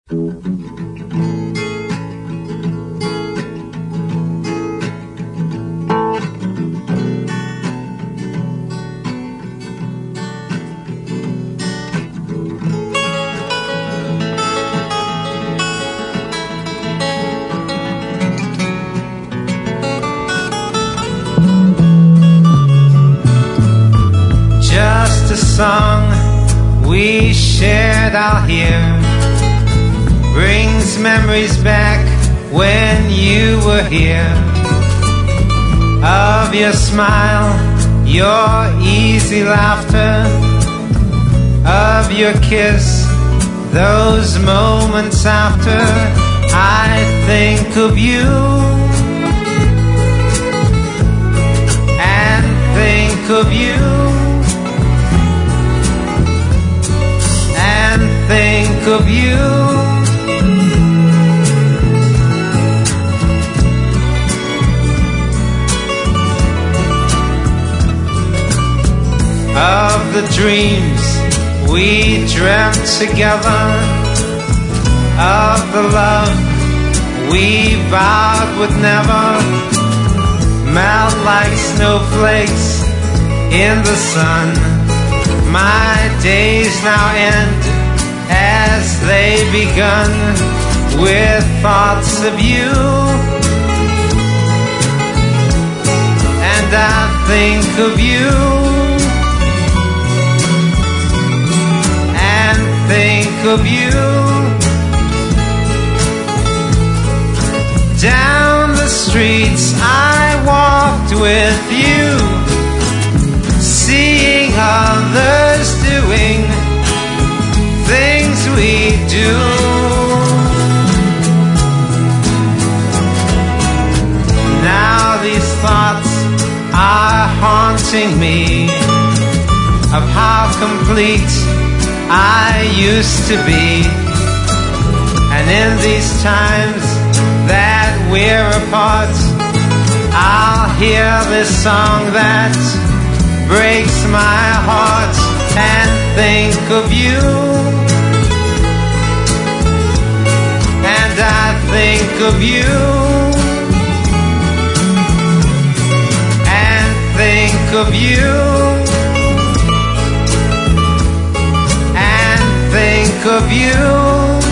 Just a song we shared out here brings memories back when you were here, of your smile, your easy laughter, of your kiss, those moments after. I think of you and think of you and think of you. Of the dreams we dreamt together, of the love we vowed would never melt like snowflakes in the sun. My days now end as they begun, with thoughts of you, and I think of you and think of you. Down the streets I walked with you, seeing others doing things we do. Now these thoughts are haunting me, of how complete I used to be. And in these times that we're apart, I'll hear this song that breaks my heart and think of you, and I think of you, and think of you, and think of you.